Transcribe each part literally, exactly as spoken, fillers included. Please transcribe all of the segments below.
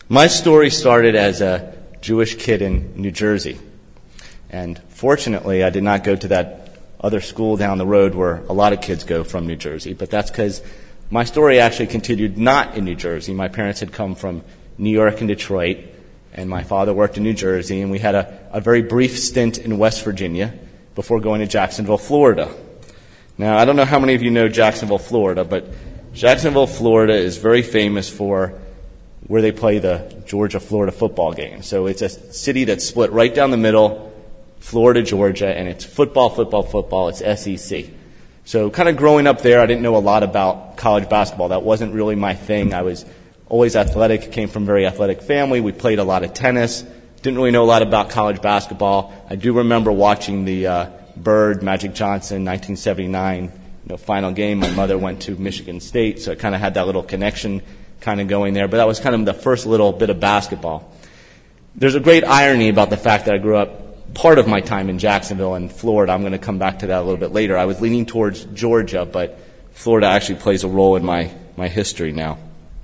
My story started as a Jewish kid in New Jersey. And fortunately, I did not go to that other school down the road where a lot of kids go from New Jersey. But that's because my story actually continued not in New Jersey. My parents had come from New York and Detroit, and my father worked in New Jersey. And we had a, a very brief stint in West Virginia before going to Jacksonville, Florida. Now, I don't know how many of you know Jacksonville, Florida, but Jacksonville, Florida is very famous for where they play the Georgia-Florida football game. So it's a city that's split right down the middle, Florida, Georgia, and it's football, football, football. It's S E C. So kind of growing up there, I didn't know a lot about college basketball. That wasn't really my thing. I was always athletic, came from a very athletic family. We played a lot of tennis. Didn't really know a lot about college basketball. I do remember watching the uh, Bird, Magic Johnson, nineteen seventy-nine you know, final game. My mother went to Michigan State, so I kind of had that little connection kind of going there. But that was kind of the first little bit of basketball. There's a great irony about the fact that I grew up part of my time in Jacksonville and Florida. I'm going to come back to that a little bit later. I was leaning towards Georgia, but Florida actually plays a role in my, my history now.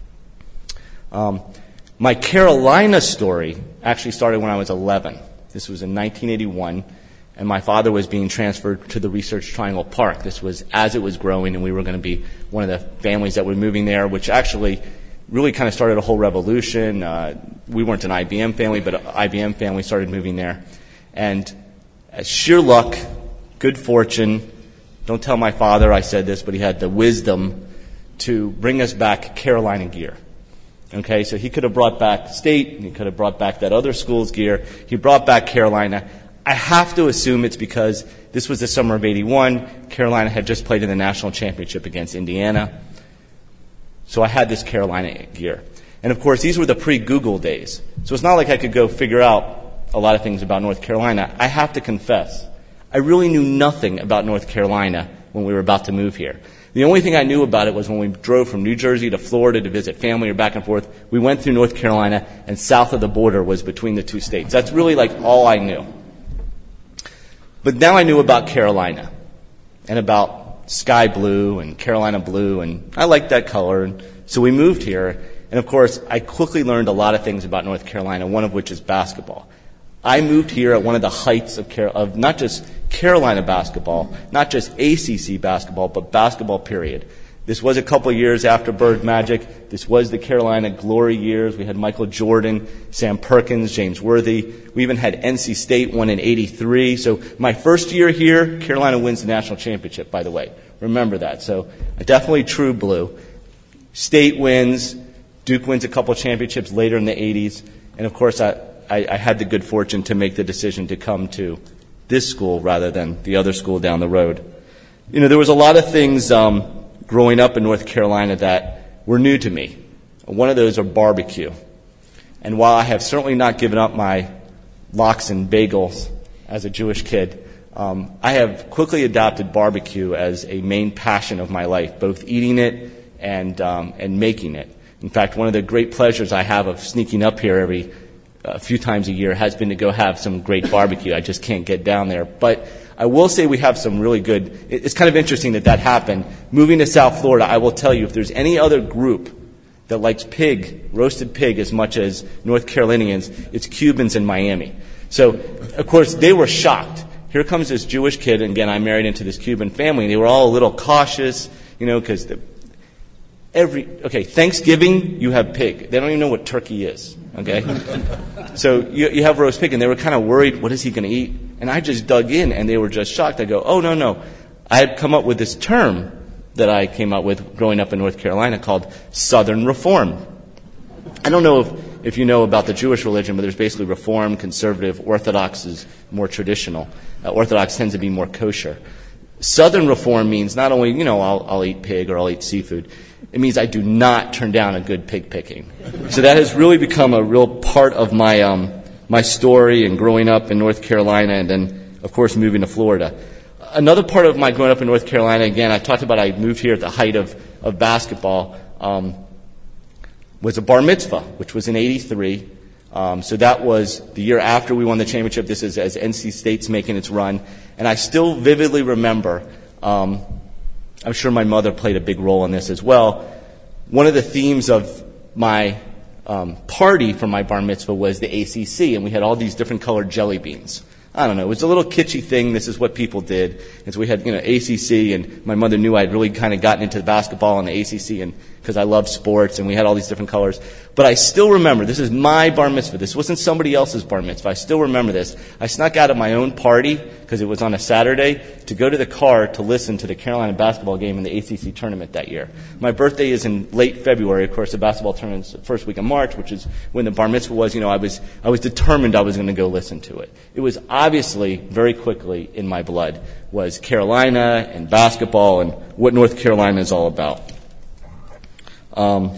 Um, my Carolina story actually started when I was eleven. This was in nineteen eighty-one, and my father was being transferred to the Research Triangle Park. This was as it was growing, and we were going to be one of the families that were moving there, which actually really kind of started a whole revolution. Uh, we weren't an I B M family, but an I B M family started moving there. And as sheer luck, good fortune, don't tell my father I said this, but he had the wisdom to bring us back Carolina gear. Okay, so he could have brought back State, and he could have brought back that other school's gear. He brought back Carolina. I have to assume it's because this was the summer of eighty-one. Carolina had just played in the national championship against Indiana. So I had this Carolina gear. And of course, these were the pre-Google days. So it's not like I could go figure out a lot of things about North Carolina. I have to confess, I really knew nothing about North Carolina when we were about to move here. The only thing I knew about it was when we drove from New Jersey to Florida to visit family or back and forth, we went through North Carolina, and south of the border was between the two states. That's really like all I knew. But now I knew about Carolina and about sky blue and Carolina blue, and I liked that color. And so we moved here, and of course, I quickly learned a lot of things about North Carolina, one of which is basketball. I moved here at one of the heights of, Car- of not just Carolina basketball, not just A C C basketball, but basketball period. This was a couple of years after Bird Magic. This was the Carolina glory years. We had Michael Jordan, Sam Perkins, James Worthy. We even had N C State won in eighty-three. So my first year here, Carolina wins the national championship, by the way. Remember that. So definitely true blue. State wins. Duke wins a couple championships later in the eighties. And of course, I, I, I had the good fortune to make the decision to come to this school rather than the other school down the road. You know, there was a lot of things um, growing up in North Carolina that were new to me. One of those are barbecue. And while I have certainly not given up my lox and bagels as a Jewish kid, um, I have quickly adopted barbecue as a main passion of my life, both eating it and um, and making it. In fact, one of the great pleasures I have of sneaking up here every a few times a year has been to go have some great barbecue. I just can't get down there. But I will say we have some really good, it's kind of interesting that that happened. Moving to South Florida, I will tell you, if there's any other group that likes pig, roasted pig as much as North Carolinians, it's Cubans in Miami. So, of course, they were shocked. Here comes this Jewish kid, and again, I married into this Cuban family, and they were all a little cautious, you know, because the Every okay, Thanksgiving, you have pig. They don't even know what turkey is, okay? So you, you have roast pig, and they were kind of worried, what is he going to eat? And I just dug in, and they were just shocked. I go, oh, no, no. I had come up with this term that I came up with growing up in North Carolina called Southern Reform. I don't know if, if you know about the Jewish religion, but there's basically Reform, Conservative, Orthodox is more traditional. Uh, Orthodox tends to be more kosher. Southern Reform means not only, you know, I'll, I'll eat pig or I'll eat seafood. It means I do not turn down a good pig picking. So that has really become a real part of my um, my story and growing up in North Carolina and then, of course, moving to Florida. Another part of my growing up in North Carolina, again, I talked about I moved here at the height of, of basketball, um, was a bar mitzvah, which was in eighty-three. Um, so that was the year after we won the championship. This is as N C State's making its run. And I still vividly remember, um, I'm sure my mother played a big role in this as well, one of the themes of my um, party for my bar mitzvah was the A C C, and we had all these different colored jelly beans. I don't know. It was a little kitschy thing. This is what people did. And so we had, you know, A C C, and my mother knew I'd really kind of gotten into the basketball and the A C C, and because I loved sports, and we had all these different colors. But I still remember, this is my bar mitzvah. This wasn't somebody else's bar mitzvah. I still remember this. I snuck out of my own party, because it was on a Saturday, to go to the car to listen to the Carolina basketball game in the A C C tournament that year. My birthday is in late February. Of course, the basketball tournament's the first week of March, which is when the bar mitzvah was. You know, I was I was determined I was going to go listen to it. It was obviously, very quickly in my blood, was Carolina and basketball and what North Carolina is all about. Um,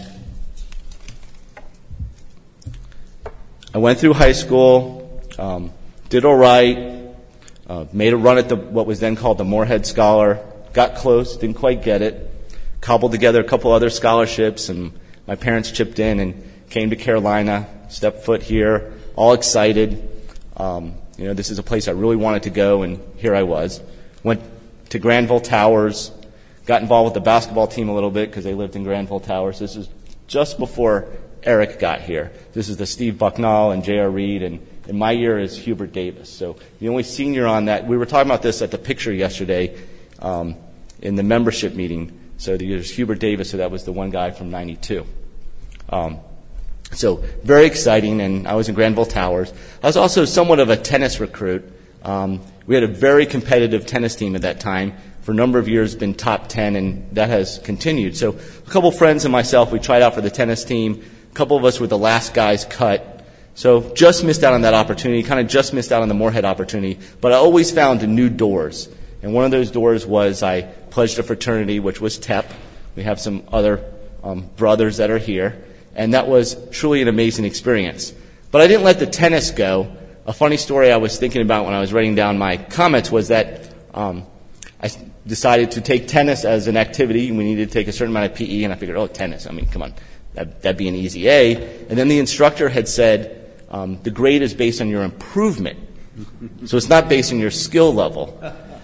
I went through high school, um, did all right, uh, made a run at the what was then called the Moorhead Scholar, got close, didn't quite get it, cobbled together a couple other scholarships, and my parents chipped in and came to Carolina, stepped foot here, all excited. Um, you know, this is a place I really wanted to go, and here I was. Went to Granville Towers, got involved with the basketball team a little bit because they lived in Granville Towers. This is just before Eric got here. This is the Steve Bucknall and J R. Reed, and, and my year is Hubert Davis. So the only senior on that, we were talking about this at the picture yesterday um, in the membership meeting. So there's Hubert Davis, so that was the one guy from ninety-two. Um, so very exciting, and I was in Granville Towers. I was also somewhat of a tennis recruit. Um, we had a very competitive tennis team at that time. For a number of years, been top ten, and that has continued. So a couple friends and myself, we tried out for the tennis team. A couple of us were the last guys cut. So just missed out on that opportunity, kind of just missed out on the Moorhead opportunity. But I always found new doors. And one of those doors was I pledged a fraternity, which was T E P. We have some other um, brothers that are here. And that was truly an amazing experience. But I didn't let the tennis go. A funny story I was thinking about when I was writing down my comments was that um, I decided to take tennis as an activity. We needed to take a certain amount of P E, and I figured, oh, tennis, I mean, come on, that, that'd be an easy A. And then the instructor had said, um, the grade is based on your improvement. So it's not based on your skill level.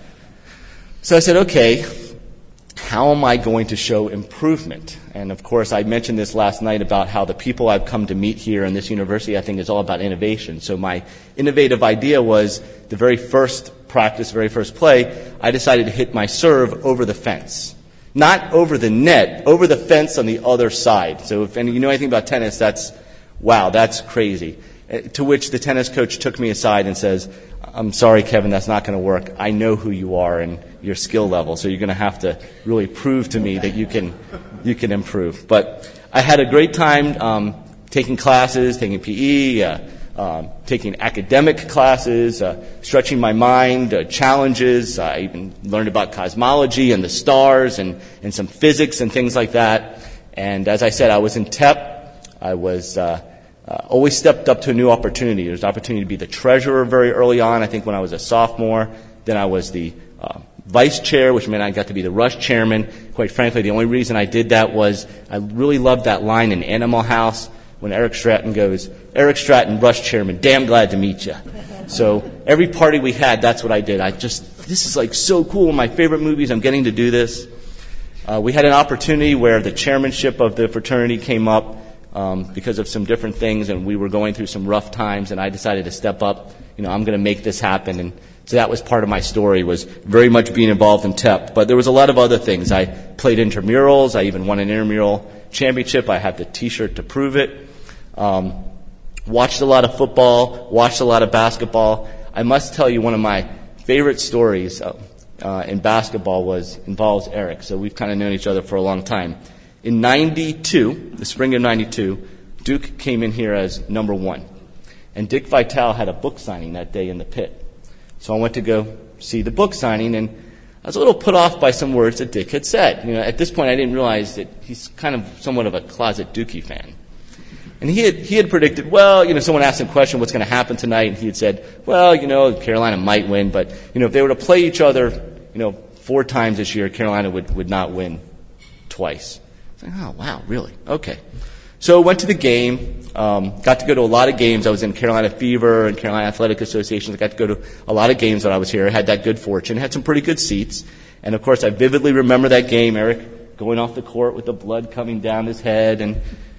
So I said, okay, how am I going to show improvement? And of course, I mentioned this last night about how the people I've come to meet here in this university, I think, is all about innovation. So my innovative idea was the very first practice, very first play, I decided to hit my serve over the fence. Not over the net, over the fence on the other side. So if any, you know anything about tennis, that's, wow, that's crazy. Uh, to which the tennis coach took me aside and says, I'm sorry, Kevin, that's not going to work. I know who you are and your skill level, so you're going to have to really prove to me that you can you can improve. But I had a great time um, taking classes, taking P E, uh, um, taking academic classes, uh, stretching my mind, uh, challenges. I even learned about cosmology and the stars and, and some physics and things like that. And as I said, I was in T E P. I was... Uh, Uh, always stepped up to a new opportunity. There was an opportunity to be the treasurer very early on, I think when I was a sophomore. Then I was the uh, vice chair, which meant I got to be the rush chairman. Quite frankly, the only reason I did that was I really loved that line in Animal House when Eric Stratton goes, Eric Stratton, rush chairman, damn glad to meet you. So every party we had, that's what I did. I just, this is like so cool. One of my favorite movies, I'm getting to do this. Uh, we had an opportunity where the chairmanship of the fraternity came up Um, because of some different things, and we were going through some rough times, and I decided to step up. You know, I'm going to make this happen, and so that was part of my story, was very much being involved in T E P. But there was a lot of other things. I played intramurals. I even won an intramural championship. I have the T-shirt to prove it. Um, watched a lot of football. Watched a lot of basketball. I must tell you, one of my favorite stories uh, uh, in basketball was involves Eric. So we've kind of known each other for a long time. In ninety-two, the spring of ninety-two, Duke came in here as number one. And Dick Vitale had a book signing that day in the pit. So I went to go see the book signing, and I was a little put off by some words that Dick had said. You know, at this point, I didn't realize that he's kind of somewhat of a closet Dookie fan. And he had, he had predicted, well, you know, someone asked him a question, what's going to happen tonight? And he had said, well, you know, Carolina might win, but, you know, if they were to play each other, you know, four times this year, Carolina would, would not win twice. Like, oh, wow, really? Okay. So went to the game, um, got to go to a lot of games. I was in Carolina Fever and Carolina Athletic Association. I got to go to a lot of games when I was here. I had that good fortune. Had some pretty good seats. And, of course, I vividly remember that game, Eric going off the court with the blood coming down his head. And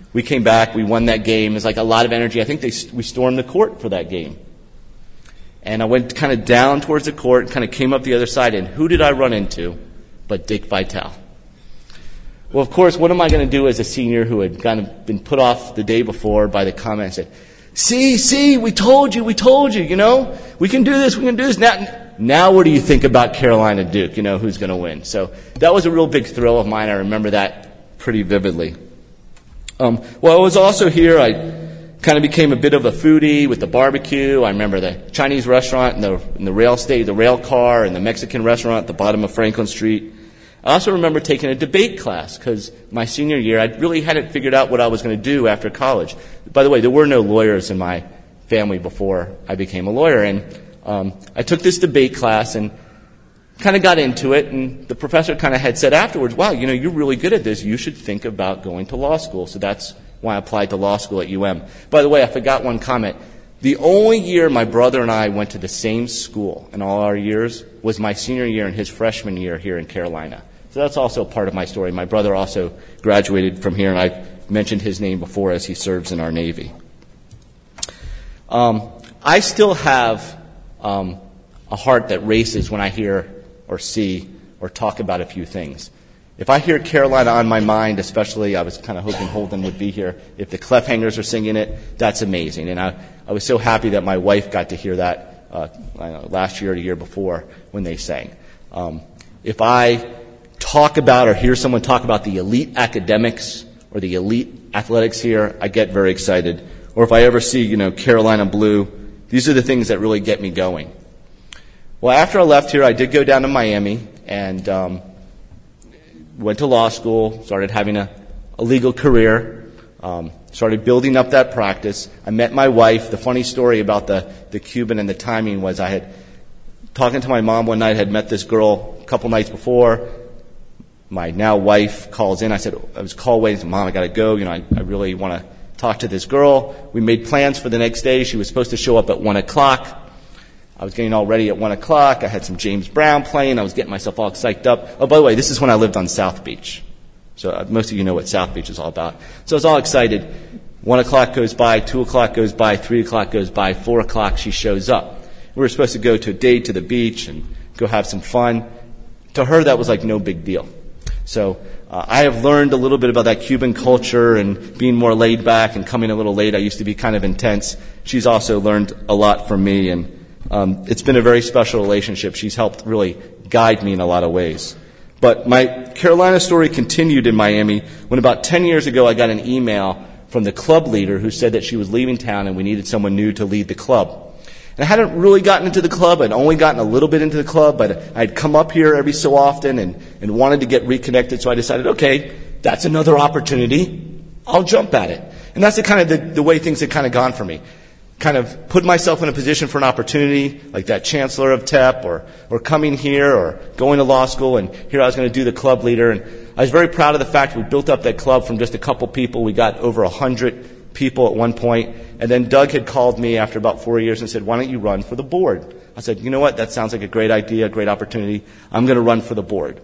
we came back, we won that game. It was like a lot of energy. I think they we stormed the court for that game. And I went kind of down towards the court, kind of came up the other side, and who did I run into but Dick Vitale? Well, of course, what am I going to do as a senior who had kind of been put off the day before by the comment and said, see, see, we told you, we told you, you know, we can do this, we can do this. Now, now what do you think about Carolina Duke, you know, who's going to win? So that was a real big thrill of mine. I remember that pretty vividly. Um, well, I was also here, I kind of became a bit of a foodie with the barbecue. I remember the Chinese restaurant and the, and the rail state, the rail car, and the Mexican restaurant at the bottom of Franklin Street. I also remember taking a debate class because my senior year, I really hadn't figured out what I was going to do after college. By the way, there were no lawyers in my family before I became a lawyer. And um, I took this debate class and kind of got into it. And the professor kind of had said afterwards, wow, you know, you're really good at this. You should think about going to law school. So that's why I applied to law school at U M. By the way, I forgot one comment. The only year my brother and I went to the same school in all our years was my senior year and his freshman year here in Carolina. So that's also part of my story. My brother also graduated from here, and I've mentioned his name before as he serves in our Navy. Um, I still have um, a heart that races when I hear or see or talk about a few things. If I hear Carolina on my mind, especially, I was kind of hoping Holden would be here. If the Clefhangers are singing it, that's amazing. And I, I was so happy that my wife got to hear that uh, I don't know, last year or the year before when they sang. Um, if I talk about or hear someone talk about the elite academics or the elite athletics here, I get very excited. Or if I ever see, you know, Carolina blue, these are the things that really get me going. Well, after I left here, I did go down to Miami and um, went to law school, started having a, a legal career, um, started building up that practice. I met my wife. The funny story about the, the Cuban and the timing was I had, talking to my mom one night, had met this girl a couple nights before. My now wife calls in. I said, I was called away and said, Mom, I got to go. You know, I, I really want to talk to this girl. We made plans for the next day. She was supposed to show up at one o'clock. I was getting all ready at one o'clock. I had some James Brown playing. I was getting myself all psyched up. Oh, by the way, this is when I lived on South Beach. So uh, most of you know what South Beach is all about. So I was all excited. One o'clock goes by, two o'clock goes by, three o'clock goes by, four o'clock she shows up. We were supposed to go to a date to the beach and go have some fun. To her, that was like no big deal. So uh, I have learned a little bit about that Cuban culture and being more laid back and coming a little late. I used to be kind of intense. She's also learned a lot from me, and um, it's been a very special relationship. She's helped really guide me in a lot of ways. But my Carolina story continued in Miami when about ten years ago I got an email from the club leader who said that she was leaving town and we needed someone new to lead the club. And I hadn't really gotten into the club. I'd only gotten a little bit into the club, but I'd come up here every so often and, and wanted to get reconnected. So I decided, okay, that's another opportunity. I'll jump at it. And that's the kind of the, the way things had kind of gone for me. Kind of put myself in a position for an opportunity, like that chancellor of T E P, or, or coming here, or going to law school, and here I was going to do the club leader. And I was very proud of the fact we built up that club from just a couple people. We got over a hundred people at one point. And then Doug had called me after about four years and said, why don't you run for the board? I said, you know what, that sounds like a great idea, a great opportunity. I'm going to run for the board.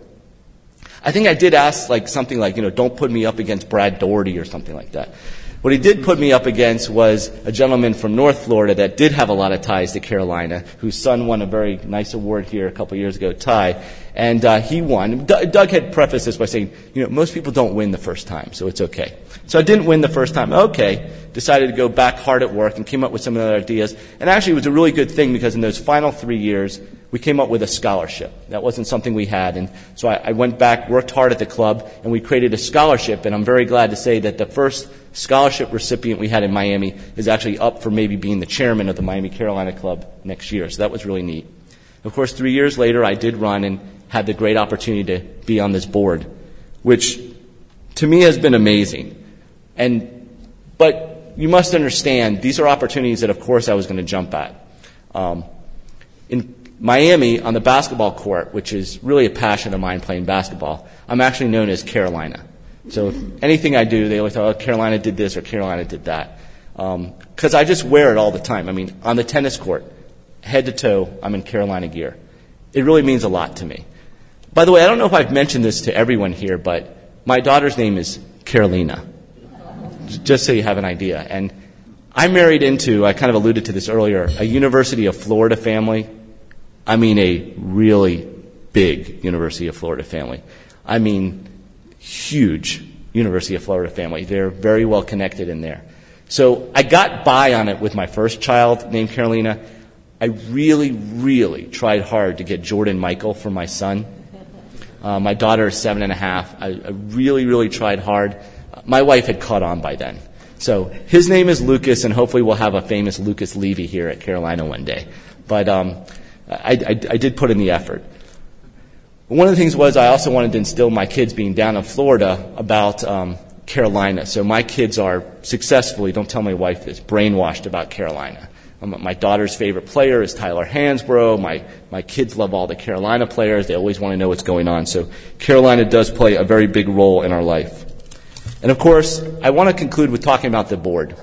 I think I did ask like something like, you know, don't put me up against Brad Doherty or something like that. What he did put me up against was a gentleman from North Florida that did have a lot of ties to Carolina, whose son won a very nice award here a couple years ago, Ty, and uh, he won. D- Doug had prefaced this by saying, you know, most people don't win the first time, so it's okay. So I didn't win the first time. Okay, decided to go back hard at work and came up with some other ideas. And actually it was a really good thing because in those final three years, we came up with a scholarship. That wasn't something we had. And so I, I went back, worked hard at the club, and we created a scholarship. And I'm very glad to say that the first scholarship recipient we had in Miami is actually up for maybe being the chairman of the Miami Carolina Club next year. So that was really neat. Of course, three years later, I did run and had the great opportunity to be on this board, which to me has been amazing. And, but you must understand, these are opportunities that, of course, I was going to jump at. Um, in Miami, on the basketball court, which is really a passion of mine, playing basketball, I'm actually known as Carolina. So if anything I do, they always thought, oh, Carolina did this or Carolina did that. Because um, I just wear it all the time. I mean, on the tennis court, head to toe, I'm in Carolina gear. It really means a lot to me. By the way, I don't know if I've mentioned this to everyone here, but my daughter's name is Carolina. just so you have an idea. And I married into, I kind of alluded to this earlier, a University of Florida family. I mean a really big University of Florida family. I mean huge University of Florida family. They're very well connected in there. So I got by on it with my first child named Carolina. I really, really tried hard to get Jordan Michael for my son. Uh, my daughter is seven and a half. I, I really, really tried hard. My wife had caught on by then. So his name is Lucas, and hopefully we'll have a famous Lucas Levy here at Carolina one day. But um, I, I, I did put in the effort. One of the things was I also wanted to instill my kids being down in Florida about um, Carolina. So my kids are successfully, don't tell my wife this, brainwashed about Carolina. Um, my daughter's favorite player is Tyler Hansbrough. My, my kids love all the Carolina players. They always want to know what's going on. So Carolina does play a very big role in our life. And of course, I want to conclude with talking about the board.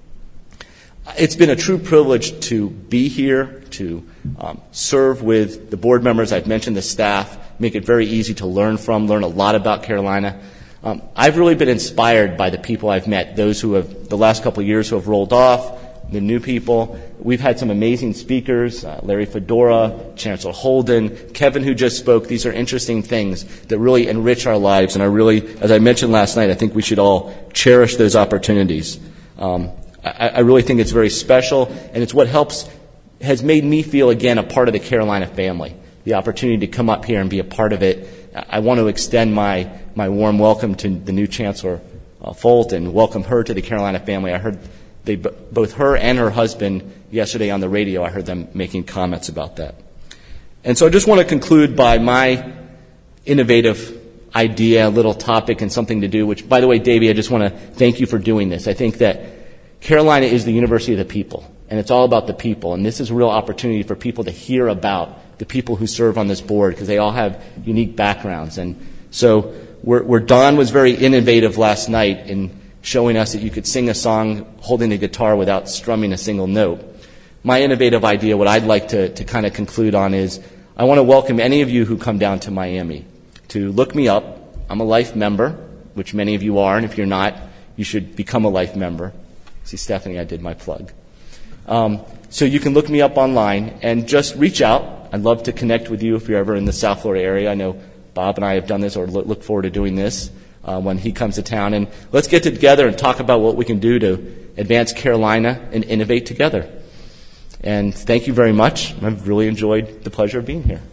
It's been a true privilege to be here, to um, serve with the board members. I've mentioned the staff, make it very easy to learn from, learn a lot about Carolina. Um, I've really been inspired by the people I've met, those who have, the last couple of years who have rolled off, the new people. We've had some amazing speakers, uh, Larry Fedora, Chancellor Holden, Kevin who just spoke. These are interesting things that really enrich our lives, and I really, as I mentioned last night, I think we should all cherish those opportunities. Um, I, I really think it's very special, and it's what helps, has made me feel again a part of the Carolina family. The opportunity to come up here and be a part of it. I want to extend my, my warm welcome to the new Chancellor uh, Folt and welcome her to the Carolina family. I heard they, both her and her husband yesterday on the radio, I heard them making comments about that. And so I just want to conclude by my innovative idea, a little topic and something to do, which, by the way, Davey, I just want to thank you for doing this. I think that Carolina is the University of the people, and it's all about the people. And this is a real opportunity for people to hear about the people who serve on this board, because they all have unique backgrounds. And so where, where Don was very innovative last night in showing us that you could sing a song holding a guitar without strumming a single note, my innovative idea, what I'd like to, to kind of conclude on is I want to welcome any of you who come down to Miami to look me up. I'm a Life member, which many of you are, and if you're not, you should become a Life member. See, Stephanie, I did my plug. Um, so you can look me up online and just reach out. I'd love to connect with you if you're ever in the South Florida area. I know Bob and I have done this, or look forward to doing this uh, when he comes to town. And let's get together and talk about what we can do to advance Carolina and innovate together. And thank you very much. I've really enjoyed the pleasure of being here.